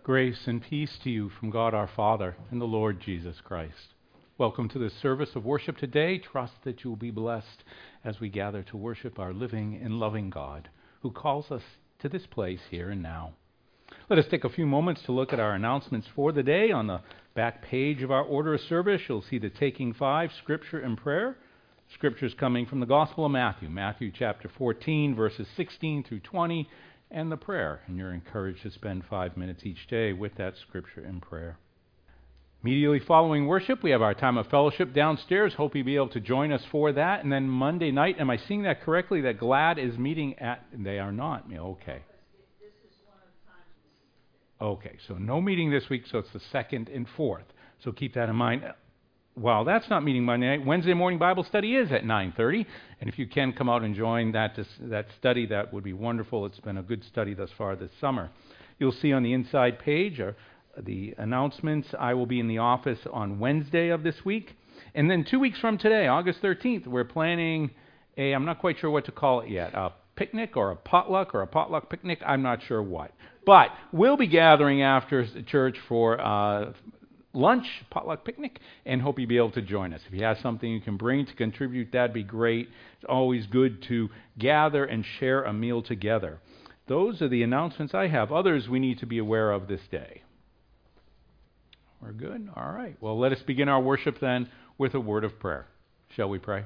Grace and peace to you from God our Father and the Lord Jesus Christ. Welcome to this service of worship today. Trust that you will be blessed as we gather to worship our living and loving God, who calls us to this place here and now. Let us take a few moments to look at our announcements for the day. On the back page of our order of service, you'll see the Taking 5, Scripture and Prayer. Scriptures coming from the Gospel of Matthew, Matthew chapter 14, verses 16 through 20, and the prayer. And you're encouraged to spend 5 minutes each day with that Scripture and prayer. Immediately following worship, we have our time of fellowship downstairs. Hope you'll be able to join us for that. And then Monday night, am I seeing that correctly, that GLAD is meeting at, they are not, okay. Okay, so no meeting this week, so it's the 2nd and 4th. So keep that in mind. While that's not meeting Monday night, Wednesday morning Bible study is at 9:30. And if you can come out and join that study, that would be wonderful. It's been a good study thus far this summer. You'll see on the inside page the announcements. I will be in the office on Wednesday of this week. And then 2 weeks from today, August 13th, we're planning I'm not quite sure what to call it yet, a picnic or a potluck picnic. I'm not sure what. But we'll be gathering after church for lunch, potluck picnic, and hope you'll be able to join us. If you have something you can bring to contribute, that'd be great. It's always good to gather and share a meal together. Those are the announcements I have. Others we need to be aware of this day. We're good? All right. Well, let us begin our worship then with a word of prayer. Shall we pray?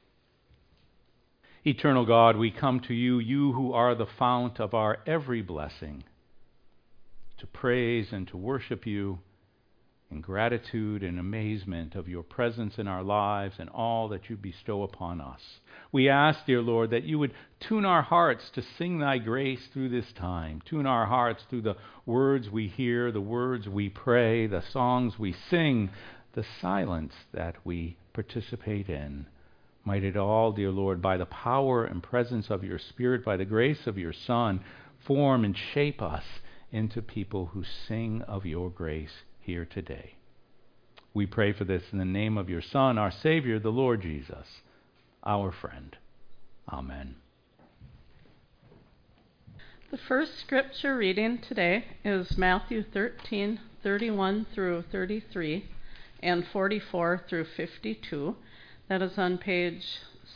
Eternal God, we come to you, you who are the fount of our every blessing, to praise and to worship you in gratitude and amazement of your presence in our lives and all that you bestow upon us. We ask, dear Lord, that you would tune our hearts to sing thy grace through this time. Tune our hearts through the words we hear, the words we pray, the songs we sing, the silence that we participate in. Might it all, dear Lord, by the power and presence of your Spirit, by the grace of your Son, form and shape us into people who sing of your grace here today. We pray for this in the name of your Son, our Savior, the Lord Jesus, our friend. Amen. The first scripture reading today is Matthew 13:31 through 33 and 44 through 52. That is on page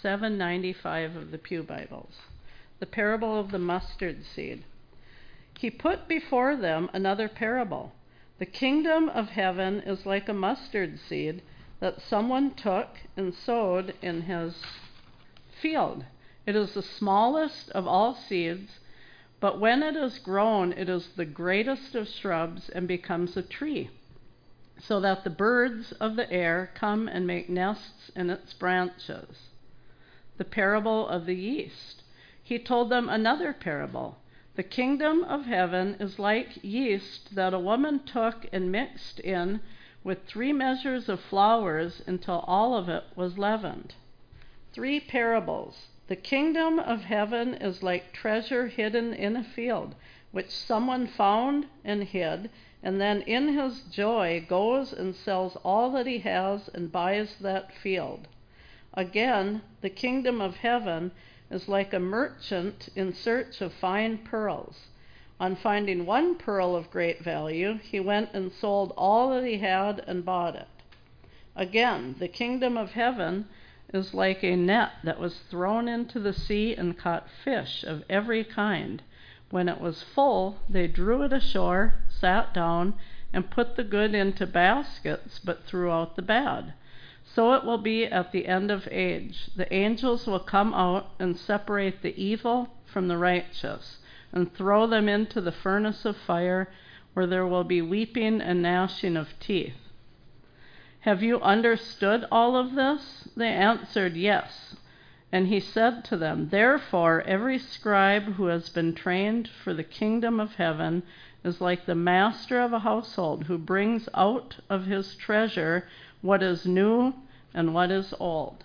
795 of the Pew Bibles. The parable of the mustard seed. He put before them another parable. The kingdom of heaven is like a mustard seed that someone took and sowed in his field. It is the smallest of all seeds, but when it is grown, it is the greatest of shrubs and becomes a tree, so that the birds of the air come and make nests in its branches. The parable of the yeast. He told them another parable. The kingdom of heaven is like yeast that a woman took and mixed in with 3 measures of flour until all of it was leavened. 3 parables. The kingdom of heaven is like treasure hidden in a field, which someone found and hid, and then in his joy goes and sells all that he has and buys that field. Again, the kingdom of heaven is like a merchant in search of fine pearls. On finding one pearl of great value, he went and sold all that he had and bought it. Again, the kingdom of heaven is like a net that was thrown into the sea and caught fish of every kind. When it was full, they drew it ashore, sat down, and put the good into baskets, but threw out the bad. So it will be at the end of age. The angels will come out and separate the evil from the righteous, and throw them into the furnace of fire, where there will be weeping and gnashing of teeth. Have you understood all of this? They answered, yes. And he said to them, therefore, every scribe who has been trained for the kingdom of heaven is like the master of a household who brings out of his treasure what is new and what is old.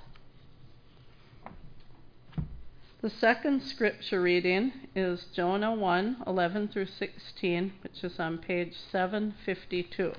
The second scripture reading is Jonah 1:11 through 16, which is on page 752.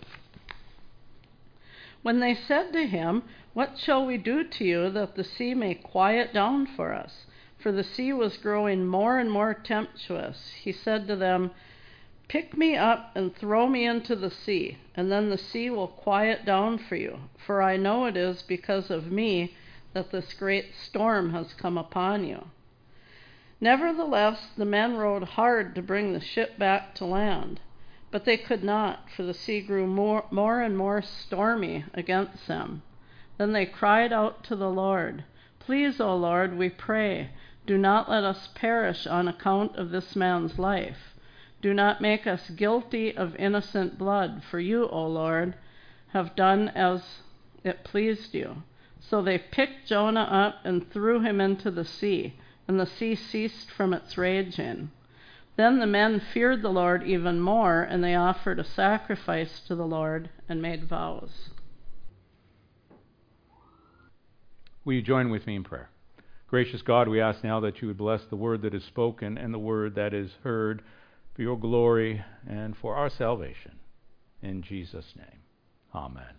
When they said to him, what shall we do to you that the sea may quiet down for us? For the sea was growing more and more tempestuous. He said to them, Pick me up and throw me into the sea, and then the sea will quiet down for you. For I know it is because of me that this great storm has come upon you." Nevertheless, the men rowed hard to bring the ship back to land, but they could not, for the sea grew more and more stormy against them. Then they cried out to the Lord, "Please, O Lord, we pray, do not let us perish on account of this man's life. Do not make us guilty of innocent blood, for you, O Lord, have done as it pleased you." So they picked Jonah up and threw him into the sea, and the sea ceased from its raging. Then the men feared the Lord even more, and they offered a sacrifice to the Lord and made vows. Will you join with me in prayer? Gracious God, we ask now that you would bless the word that is spoken and the word that is heard for your glory and for our salvation. In Jesus' name, amen.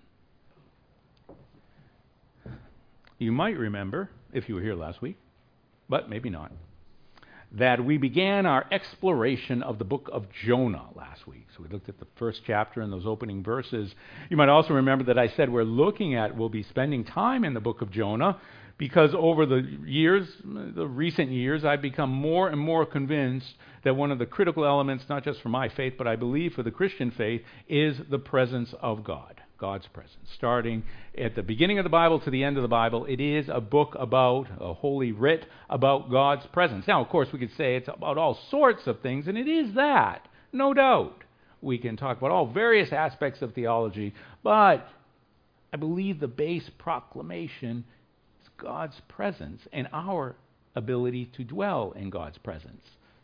You might remember, if you were here last week, but maybe not, that we began our exploration of the book of Jonah last week. So we looked at the first chapter and those opening verses. You might also remember that I said we'll be spending time in the book of Jonah because over the recent years, I've become more and more convinced that one of the critical elements, not just for my faith, but I believe for the Christian faith, is the presence of God. God's presence. Starting at the beginning of the Bible to the end of the Bible, it is a book about, a holy writ, about God's presence. Now, of course, we could say it's about all sorts of things, and it is that, no doubt. We can talk about all various aspects of theology, but I believe the base proclamation is God's presence and our ability to dwell in God's presence.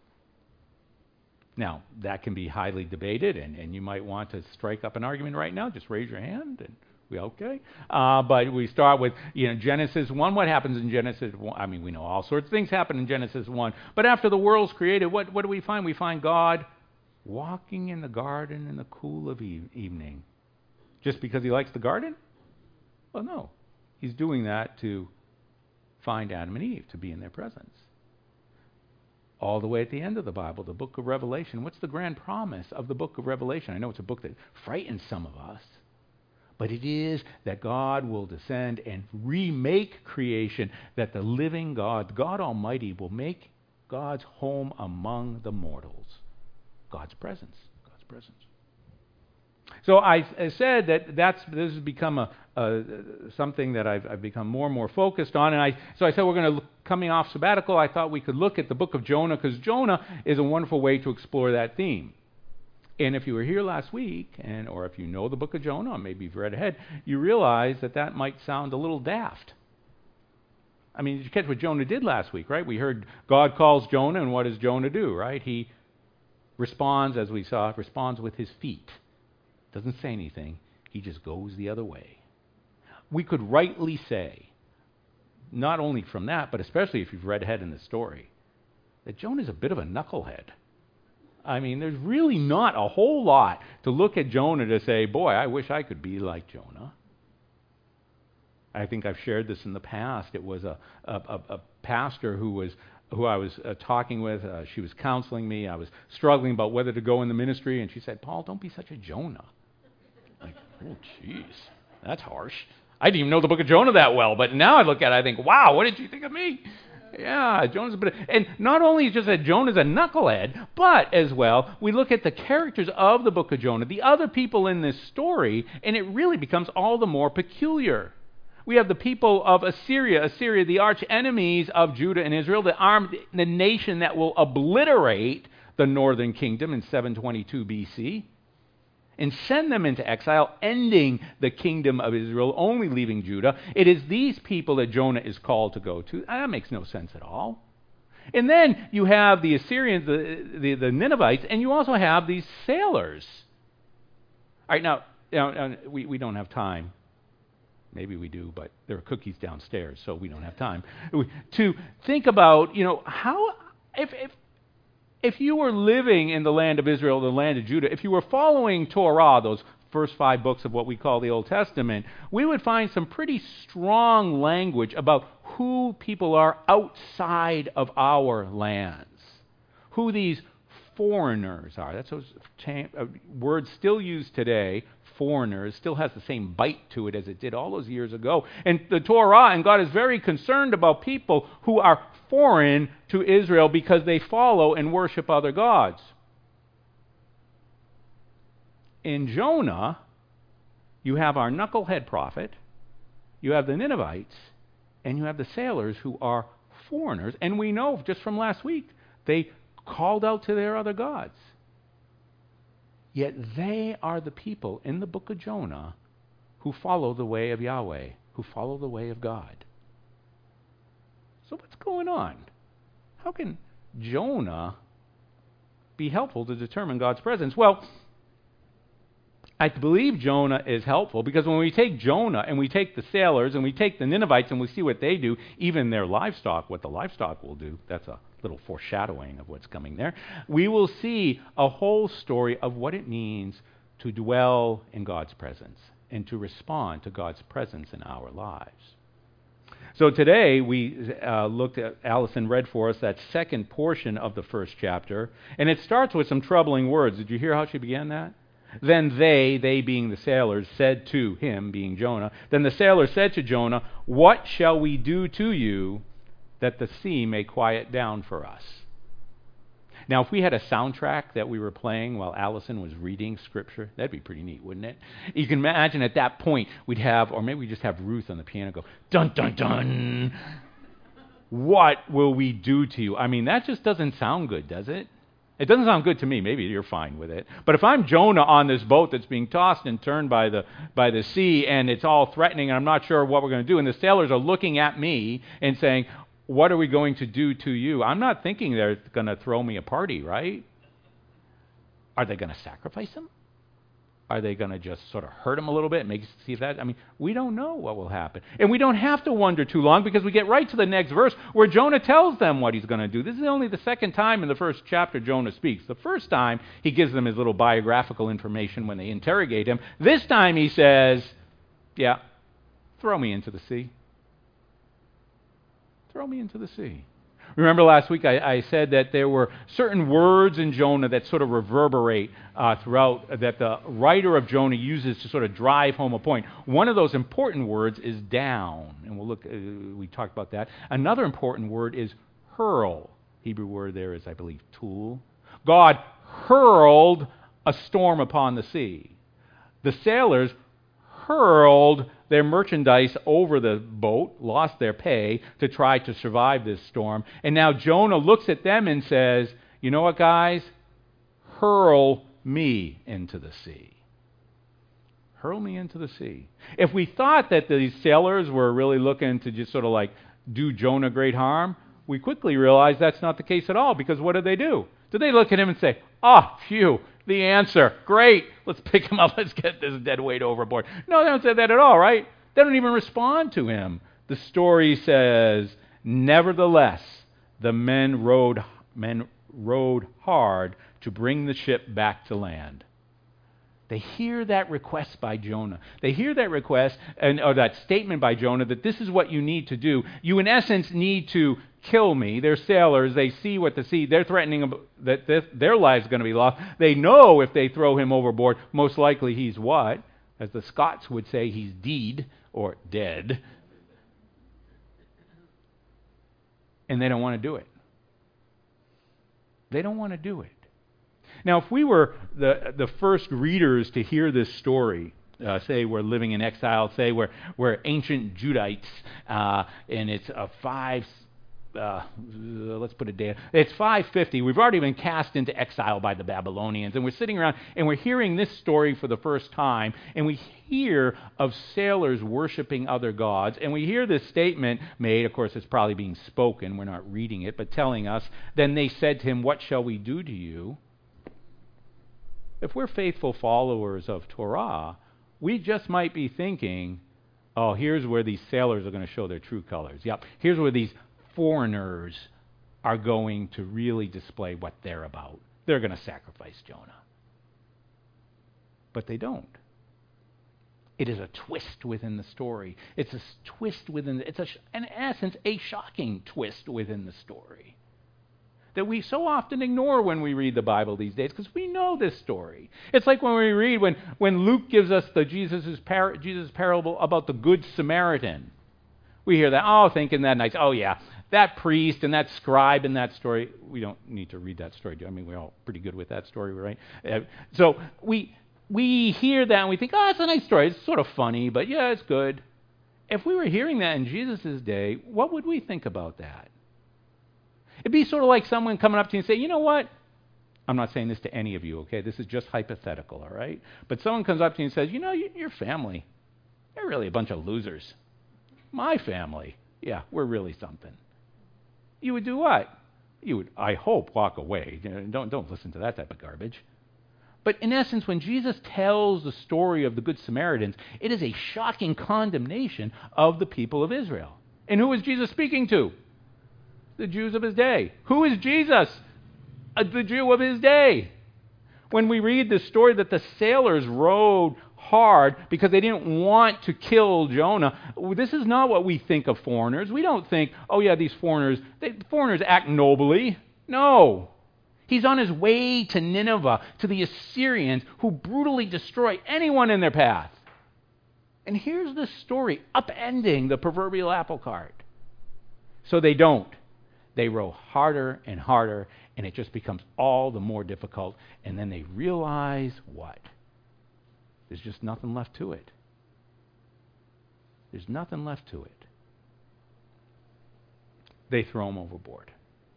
Now, that can be highly debated, and you might want to strike up an argument right now. Just raise your hand, and we okay. But we start with Genesis 1. What happens in Genesis 1? I mean, we know all sorts of things happen in Genesis 1. But after the world's created, what do we find? We find God walking in the garden in the cool of evening. Just because he likes the garden? Well, no. He's doing that to find Adam and Eve, to be in their presence. All the way at the end of the Bible, the book of Revelation. What's the grand promise of the book of Revelation? I know it's a book that frightens some of us, but it is that God will descend and remake creation, that the living God, God Almighty, will make God's home among the mortals. God's presence. God's presence. So I said that this has become something that I've become more and more focused on, and so I said we're going to, coming off sabbatical, I thought we could look at the book of Jonah, because Jonah is a wonderful way to explore that theme. And if you were here last week, or if you know the book of Jonah, or maybe you've read ahead, you realize that might sound a little daft. I mean, did you catch what Jonah did last week, right? We heard God calls Jonah, and what does Jonah do, right? He responds, as we saw, responds with his feet. Doesn't say anything. He just goes the other way. We could rightly say, not only from that, but especially if you've read ahead in the story, that Jonah's a bit of a knucklehead. I mean, there's really not a whole lot to look at Jonah to say, boy, I wish I could be like Jonah. I think I've shared this in the past. It was a pastor who I was talking with. She was counseling me. I was struggling about whether to go in the ministry, and she said, "Paul, don't be such a Jonah." Like, oh, jeez, that's harsh. I didn't even know the book of Jonah that well, but now I look at it, I think, wow, what did you think of me? Yeah, Jonah's a bit and not only just that Jonah's a knucklehead, but as well, we look at the characters of the book of Jonah, the other people in this story, and it really becomes all the more peculiar. We have the people of Assyria, the arch enemies of Judah and Israel, the nation that will obliterate the northern kingdom in 722 BC and send them into exile, ending the kingdom of Israel, only leaving Judah. It is these people that Jonah is called to go to. That makes no sense at all. And then you have the Assyrians, the Ninevites, and you also have these sailors. All right, now we don't have time. Maybe we do, but there are cookies downstairs, so we don't have time to think about, how, if you were living in the land of Israel, the land of Judah, if you were following Torah, those first 5 books of what we call the Old Testament, we would find some pretty strong language about who people are outside of our lands, who these foreigners are. That's those words still used today. Foreigners still has the same bite to it as it did all those years ago. And the Torah and God is very concerned about people who are foreign to Israel because they follow and worship other gods. In Jonah, you have our knucklehead prophet, you have the Ninevites, and you have the sailors who are foreigners. And we know just from last week, they called out to their other gods. Yet they are the people in the book of Jonah who follow the way of Yahweh, who follow the way of God. So what's going on? How can Jonah be helpful to determine God's presence? Well, I believe Jonah is helpful because when we take Jonah and we take the sailors and we take the Ninevites and we see what they do, even their livestock, what the livestock will do, that's a little foreshadowing of what's coming there, we will see a whole story of what it means to dwell in God's presence and to respond to God's presence in our lives. So today we looked at, Allison read for us that second portion of the first chapter, and it starts with some troubling words. Did you hear how she began that? Then they being the sailors, said to him, being Jonah, then the sailors said to Jonah, what shall we do to you that the sea may quiet down for us? Now, if we had a soundtrack that we were playing while Allison was reading Scripture, that'd be pretty neat, wouldn't it? You can imagine at that point we'd have, or maybe we just have Ruth on the piano go, dun, dun, dun. What will we do to you? I mean, that just doesn't sound good, does it? It doesn't sound good to me. Maybe you're fine with it. But if I'm Jonah on this boat that's being tossed and turned by the sea, and it's all threatening, and I'm not sure what we're going to do, and the sailors are looking at me and saying, what are we going to do to you? I'm not thinking they're going to throw me a party, right? Are they going to sacrifice him? Are they going to just sort of hurt him a little bit and see that? I mean, we don't know what will happen. And we don't have to wonder too long because we get right to the next verse where Jonah tells them what he's going to do. This is only the second time in the first chapter Jonah speaks. The first time, he gives them his little biographical information when they interrogate him. This time he says, yeah, throw me into the sea. Throw me into the sea. Remember last week I said that there were certain words in Jonah that sort of reverberate throughout, that the writer of Jonah uses to sort of drive home a point. One of those important words is down, and we'll look. We talked about that. Another important word is hurl. Hebrew word there is, I believe, tool. God hurled a storm upon the sea. The sailors hurled their merchandise over the boat, lost their pay to try to survive this storm. And now Jonah looks at them and says, you know what, guys? Hurl me into the sea. Hurl me into the sea. If we thought that these sailors were really looking to just sort of like do Jonah great harm, we quickly realize that's not the case at all, because what do? Do they look at him and say, phew, the answer, great, let's pick him up, let's get this dead weight overboard? No, they don't say that at all, right? They don't even respond to him. The story says, nevertheless, the men rowed hard to bring the ship back to land. They hear that request by Jonah. They hear that request, or that statement by Jonah, that this is what you need to do. You, in essence, need to kill me. They're sailors. They see what the sea, they're threatening that their lives are going to be lost. They know if they throw him overboard, most likely he's what? As the Scots would say, he's deed, or dead. And they don't want to do it. They don't want to do it. Now, if we were the first readers to hear this story, say we're living in exile, say we're ancient Judites, and it's let's put a date. It's 550. We've already been cast into exile by the Babylonians, and we're sitting around and we're hearing this story for the first time, and we hear of sailors worshiping other gods, and we hear this statement made. Of course, it's probably being spoken. We're not reading it, but telling us. Then they said to him, "What shall we do to you?" If we're faithful followers of Torah, we just might be thinking, oh, here's where these sailors are going to show their true colors. Yep, here's where these foreigners are going to really display what they're about. They're going to sacrifice Jonah. But they don't. It is a twist within the story. It's a twist within, in essence, a shocking twist within the story. that we so often ignore when we read the Bible these days, because we know this story. It's like when we read, when Luke gives us the Jesus parable about the Good Samaritan. We hear that, thinking that night, that priest and that scribe in that story. We don't need to read that story. I mean, we're all pretty good with that story, right? So we hear that and we think, it's a nice story. It's sort of funny, but yeah, it's good. If we were hearing that in Jesus' day, what would we think about that? It'd be sort of like someone coming up to you and say, you know what? I'm not saying this to any of you, okay? This is just hypothetical, all right? But someone comes up to you and says, your family, they're really a bunch of losers. My family, yeah, we're really something. You would do what? You would, I hope, walk away. Don't listen to that type of garbage. But in essence, when Jesus tells the story of the Good Samaritans, it is a shocking condemnation of the people of Israel. And who is Jesus speaking to? The Jews of his day. Who is Jesus? The Jew of his day. When we read the story that the sailors rowed hard because they didn't want to kill Jonah, this is not what we think of foreigners. We don't think, these foreigners act nobly. No. He's on his way to Nineveh, to the Assyrians, who brutally destroy anyone in their path. And here's the story, upending the proverbial apple cart. So they don't. They row harder and harder, and it just becomes all the more difficult. And then they realize what? There's just nothing left to it. There's nothing left to it. They throw him overboard.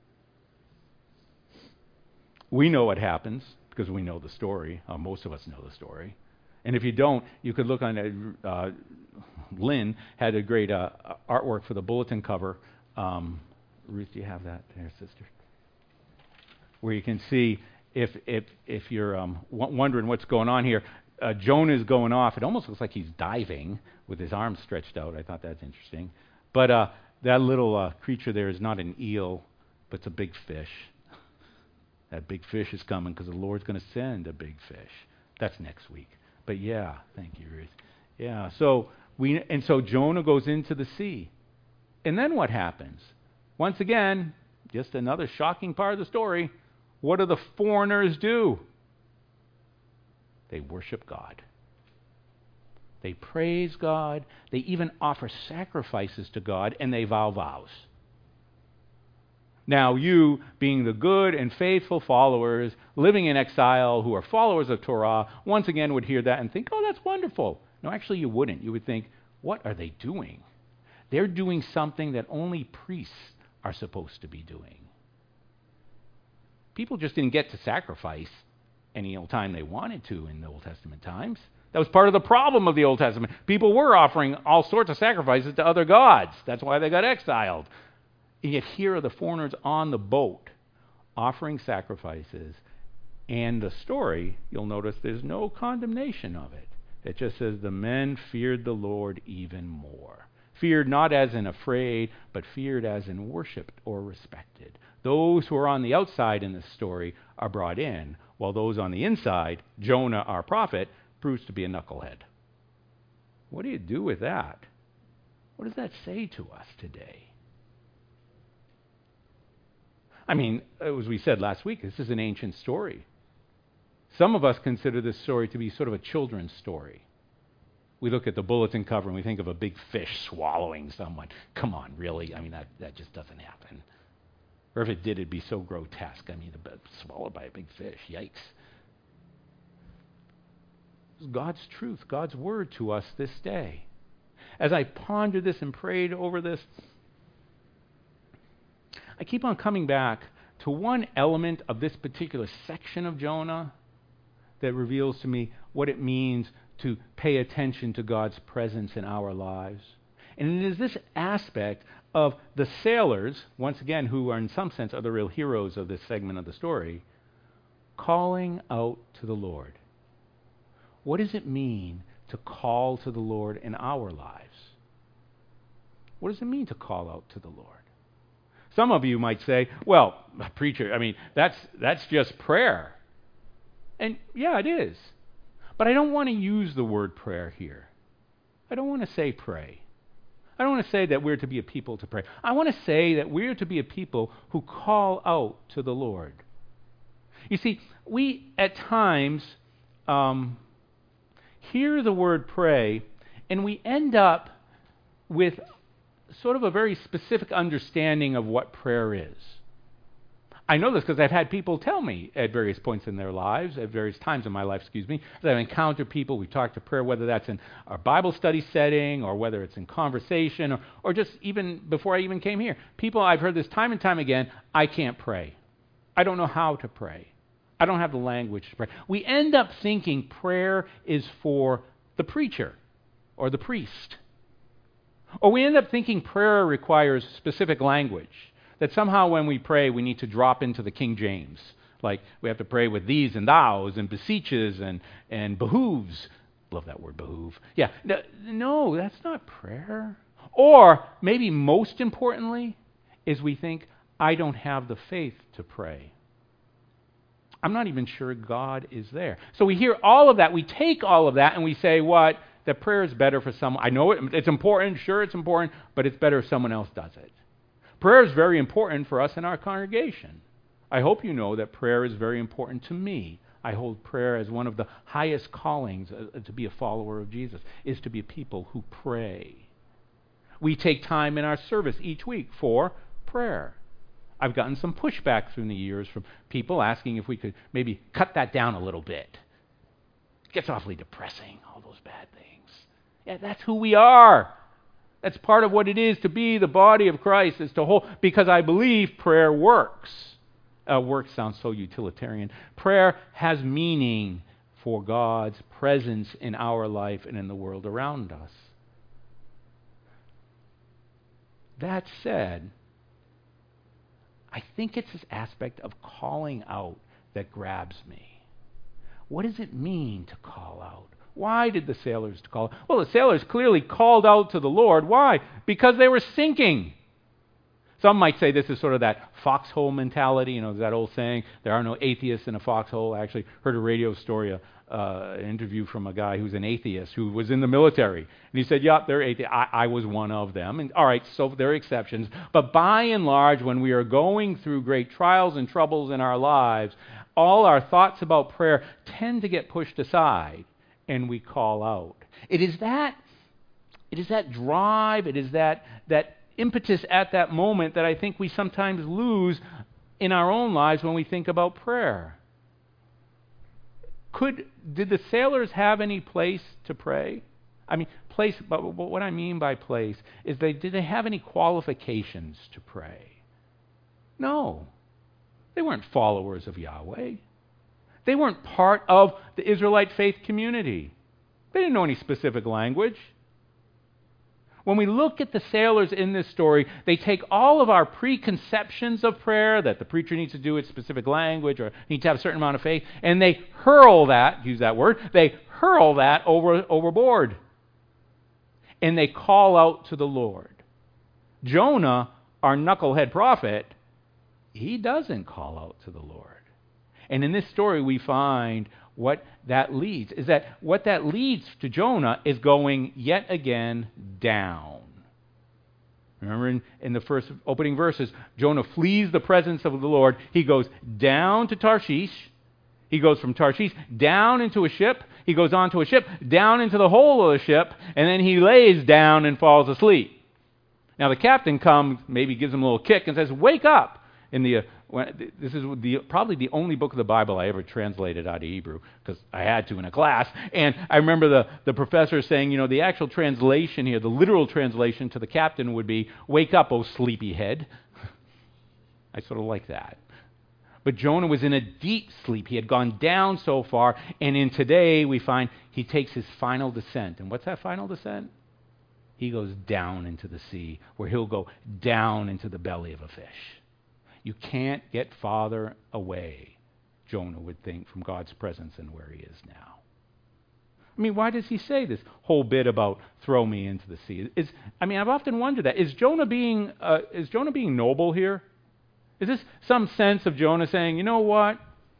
We know what happens because we know the story. Most of us know the story. And if you don't, you could look on Lynn had a great artwork for the bulletin cover. Ruth, do you have that there, sister? Where you can see if you're wondering what's going on here, Jonah's going off. It almost looks like he's diving with his arms stretched out. I thought that's interesting. But that little creature there is not an eel, but it's a big fish. That big fish is coming because the Lord's going to send a big fish. That's next week. But yeah, thank you, Ruth. Yeah, so Jonah goes into the sea. And then what happens? Once again, just another shocking part of the story. What do the foreigners do? They worship God. They praise God. They even offer sacrifices to God, and they vow vows. Now you, being the good and faithful followers, living in exile, who are followers of Torah, once again would hear that and think, that's wonderful. No, actually you wouldn't. You would think, what are they doing? They're doing something that only priests are supposed to be doing. People just didn't get to sacrifice any old time they wanted to in the Old Testament times. That was part of the problem of the Old Testament. People were offering all sorts of sacrifices to other gods. That's why they got exiled. And yet here are the foreigners on the boat offering sacrifices. And the story, you'll notice there's no condemnation of it. It just says the men feared the Lord even more. Feared not as in afraid, but feared as in worshipped or respected. Those who are on the outside in this story are brought in, while those on the inside, Jonah, our prophet, proves to be a knucklehead. What do you do with that? What does that say to us today? I mean, as we said last week, this is an ancient story. Some of us consider this story to be sort of a children's story. We look at the bulletin cover and we think of a big fish swallowing someone. Come on, really? I mean, that just doesn't happen. Or if it did, it'd be so grotesque. I mean, swallowed by a big fish. Yikes. It's God's truth, God's word to us this day. As I pondered this and prayed over this, I keep on coming back to one element of this particular section of Jonah that reveals to me what it means to pay attention to God's presence in our lives. And it is this aspect of the sailors, once again, who are in some sense are the real heroes of this segment of the story, calling out to the Lord. What does it mean to call to the Lord in our lives? What does it mean to call out to the Lord? Some of you might say, well, preacher, I mean, that's just prayer. And yeah, it is. But I don't want to use the word prayer here. I don't want to say pray. I don't want to say that we're to be a people to pray. I want to say that we're to be a people who call out to the Lord. You see, we at times hear the word pray, and we end up with sort of a very specific understanding of what prayer is. I know this because I've had people tell me at various points in their lives, at various times in my life, that I've encountered people, we've talked to prayer, whether that's in our Bible study setting or whether it's in conversation or just even before I even came here. People, I've heard this time and time again, I can't pray. I don't know how to pray. I don't have the language to pray. We end up thinking prayer is for the preacher or the priest. Or we end up thinking prayer requires specific language. That somehow when we pray, we need to drop into the King James. Like we have to pray with these and thous and beseeches and behooves. Love that word, behoove. Yeah, no, that's not prayer. Or maybe most importantly is we think, I don't have the faith to pray. I'm not even sure God is there. So we hear all of that. We take all of that and we say what? That prayer is better for someone. I know it's important. Sure, it's important. But it's better if someone else does it. Prayer is very important for us in our congregation. I hope you know that prayer is very important to me. I hold prayer as one of the highest callings to be a follower of Jesus, is to be a people who pray. We take time in our service each week for prayer. I've gotten some pushback through the years from people asking if we could maybe cut that down a little bit. It gets awfully depressing, all those bad things. Yeah, that's who we are. That's part of what it is to be the body of Christ, is to hold, because I believe prayer works. Work sounds so utilitarian. Prayer has meaning for God's presence in our life and in the world around us. That said, I think it's this aspect of calling out that grabs me. What does it mean to call out? Why did the sailors call? Well, the sailors clearly called out to the Lord. Why? Because they were sinking. Some might say this is sort of that foxhole mentality. You know, that old saying, there are no atheists in a foxhole. I actually heard a radio story, an interview from a guy who's an atheist who was in the military. And he said, yeah, they're atheists. I was one of them. And all right, so there are exceptions. But by and large, when we are going through great trials and troubles in our lives, all our thoughts about prayer tend to get pushed aside. And we call out. It is that drive, it is that impetus at that moment that I think we sometimes lose in our own lives when we think about prayer. Did the sailors have any place to pray? I mean, place, but what I mean by place is did they have any qualifications to pray? No. They weren't followers of Yahweh. They weren't part of the Israelite faith community. They didn't know any specific language. When we look at the sailors in this story, they take all of our preconceptions of prayer, that the preacher needs to do it specific language or need to have a certain amount of faith, and they hurl that, use that word, they hurl that overboard. And they call out to the Lord. Jonah, our knucklehead prophet, he doesn't call out to the Lord. And in this story, we find what that leads. Is that what that leads to Jonah is going yet again down. Remember in the first opening verses, Jonah flees the presence of the Lord. He goes down to Tarshish. He goes from Tarshish down into a ship. He goes onto a ship, down into the hole of the ship, and then he lays down and falls asleep. Now the captain comes, maybe gives him a little kick and says, "Wake up!" This is probably the only book of the Bible I ever translated out of Hebrew, because I had to in a class. And I remember the professor saying, the actual translation here, the literal translation to the captain would be, "Wake up, O sleepyhead." I sort of like that. But Jonah was in a deep sleep. He had gone down so far, and in today we find he takes his final descent. And what's that final descent? He goes down into the sea, where he'll go down into the belly of a fish. You can't get farther away, Jonah would think, from God's presence than where he is now. I mean, why does he say this whole bit about throw me into the sea? I've often wondered that. Is Jonah being noble here? Is this some sense of Jonah saying, you know what?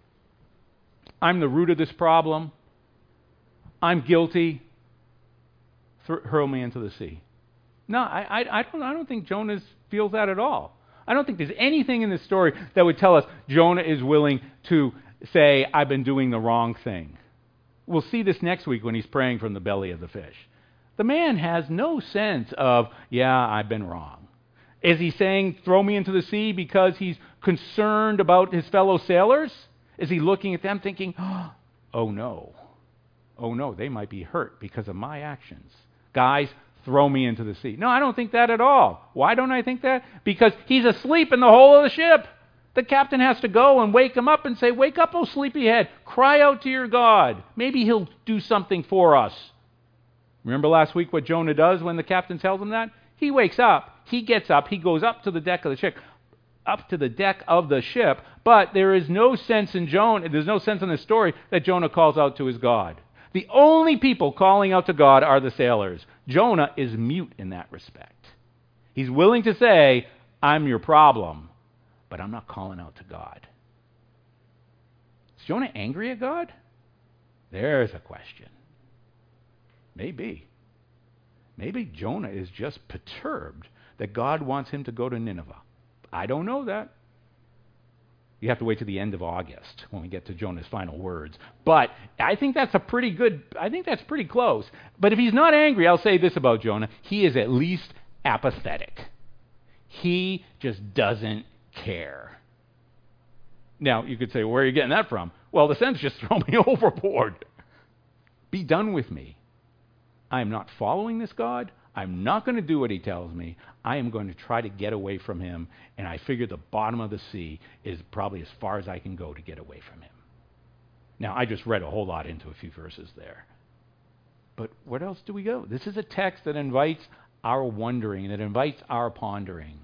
I'm the root of this problem. I'm guilty. Hurl me into the sea. No, I don't think Jonah feels that at all. I don't think there's anything in this story that would tell us Jonah is willing to say, I've been doing the wrong thing. We'll see this next week when he's praying from the belly of the fish. The man has no sense of, yeah, I've been wrong. Is he saying, throw me into the sea because he's concerned about his fellow sailors? Is he looking at them thinking, oh no, they might be hurt because of my actions. Guys, throw me into the sea. No, I don't think that at all. Why don't I think that? Because he's asleep in the hole of the ship. The captain has to go and wake him up and say, wake up, oh sleepyhead. Cry out to your God. Maybe he'll do something for us. Remember last week what Jonah does when the captain tells him that? He wakes up. He gets up. He goes up to the deck of the ship. But there is no sense in Jonah. There's no sense in the story that Jonah calls out to his God. The only people calling out to God are the sailors. Jonah is mute in that respect. He's willing to say, I'm your problem, but I'm not calling out to God. Is Jonah angry at God? There's a question. Maybe. Maybe Jonah is just perturbed that God wants him to go to Nineveh. I don't know that. You have to wait to the end of August when we get to Jonah's final words. But I think that's pretty close. But if he's not angry, I'll say this about Jonah. He is at least apathetic. He just doesn't care. Now, you could say, where are you getting that from? Well, the sense just throw me overboard. Be done with me. I am not following this God. I'm not going to do what he tells me. I am going to try to get away from him, and I figure the bottom of the sea is probably as far as I can go to get away from him. Now, I just read a whole lot into a few verses there. But where else do we go? This is a text that invites our wondering, that invites our pondering.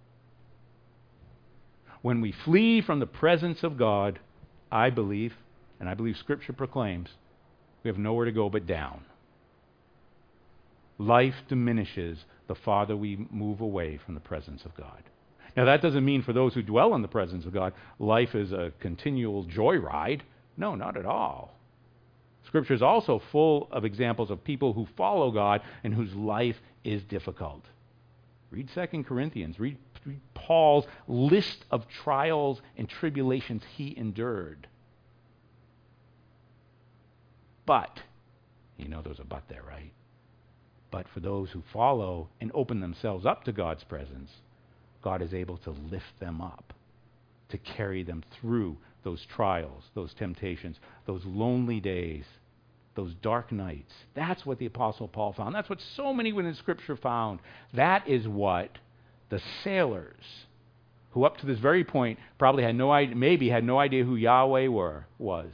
When we flee from the presence of God, I believe, and I believe Scripture proclaims, we have nowhere to go but down. Life diminishes the farther we move away from the presence of God. Now, that doesn't mean for those who dwell in the presence of God, life is a continual joyride. No, not at all. Scripture is also full of examples of people who follow God and whose life is difficult. Read 2 Corinthians. Read Paul's list of trials and tribulations he endured. But, you know there's a but there, right? But for those who follow and open themselves up to God's presence, God is able to lift them up, to carry them through those trials, those temptations, those lonely days, those dark nights. That's what the Apostle Paul found. That's what so many within Scripture found. That is what the sailors, who up to this very point probably had no idea, maybe had no idea who Yahweh was.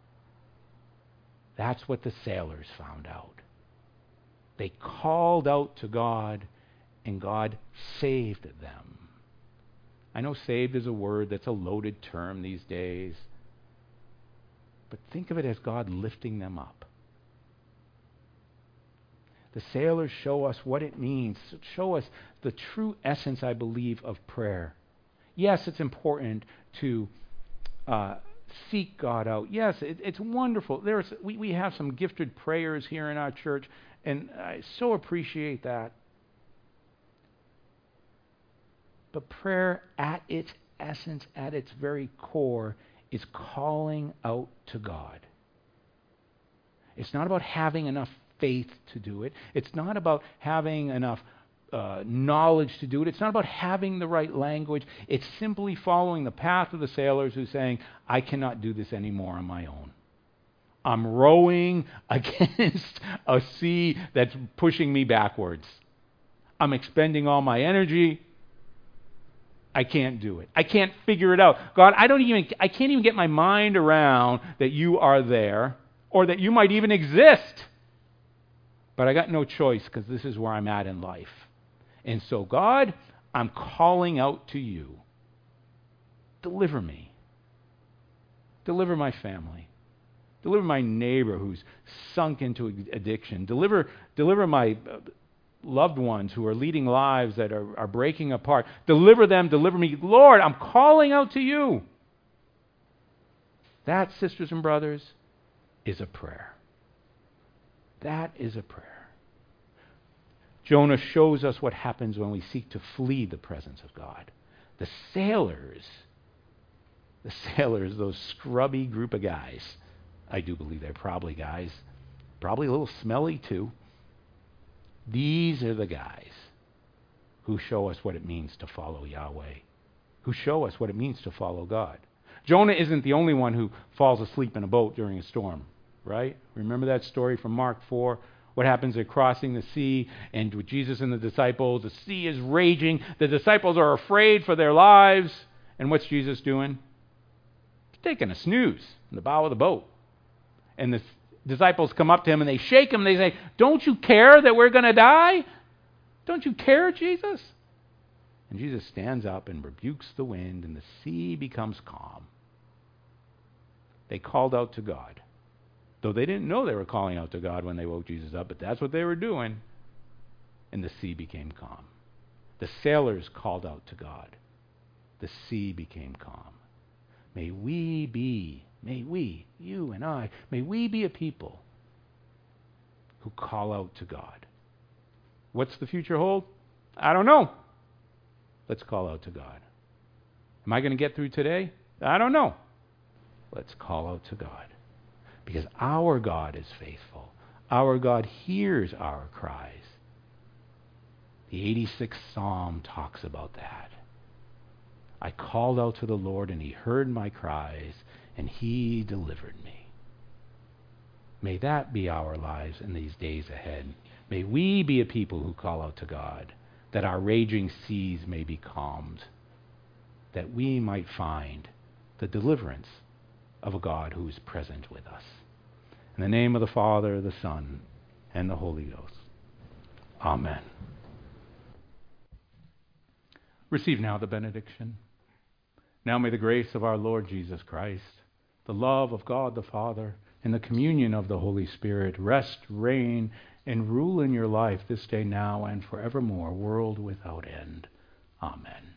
That's what the sailors found out. They called out to God, and God saved them. I know saved is a word that's a loaded term these days, but think of it as God lifting them up. The sailors show us what it means, show us the true essence, I believe, of prayer. Yes, it's important to seek God out. Yes, it's wonderful. We have some gifted prayers here in our church, and I so appreciate that. But prayer at its essence, at its very core, is calling out to God. It's not about having enough faith to do it. It's not about having enough knowledge to do it. It's not about having the right language. It's simply following the path of the sailors who's saying, I cannot do this anymore on my own. I'm rowing against a sea that's pushing me backwards. I'm expending all my energy. I can't do it. I can't figure it out. God, I can't even get my mind around that you are there or that you might even exist. But I got no choice because this is where I'm at in life. And so, God, I'm calling out to you. Deliver me. Deliver my family. Deliver my neighbor who's sunk into addiction. Deliver my loved ones who are leading lives that are breaking apart. Deliver them, deliver me. Lord, I'm calling out to you. That, sisters and brothers, is a prayer. That is a prayer. Jonah shows us what happens when we seek to flee the presence of God. The sailors, those scrubby group of guys, I do believe they're probably guys, probably a little smelly too. These are the guys who show us what it means to follow Yahweh, who show us what it means to follow God. Jonah isn't the only one who falls asleep in a boat during a storm, right? Remember that story from Mark 4? What happens? They're crossing the sea, and with Jesus and the disciples, the sea is raging. The disciples are afraid for their lives. And what's Jesus doing? He's taking a snooze in the bow of the boat. And the disciples come up to him and they shake him. They say, "Don't you care that we're going to die? Don't you care, Jesus?" And Jesus stands up and rebukes the wind, and the sea becomes calm. They called out to God. Though they didn't know they were calling out to God when they woke Jesus up, but that's what they were doing. And the sea became calm. The sailors called out to God. The sea became calm. May we, you and I, may we be a people who call out to God. What's the future hold? I don't know. Let's call out to God. Am I going to get through today? I don't know. Let's call out to God. Because our God is faithful. Our God hears our cries. The 86th Psalm talks about that. I called out to the Lord, and he heard my cries, and he delivered me. May that be our lives in these days ahead. May we be a people who call out to God, that our raging seas may be calmed, that we might find the deliverance of a God who is present with us. In the name of the Father, the Son, and the Holy Ghost. Amen. Receive now the benediction. Now may the grace of our Lord Jesus Christ, the love of God the Father, and the communion of the Holy Spirit rest, reign, and rule in your life this day, now, and forevermore, world without end. Amen.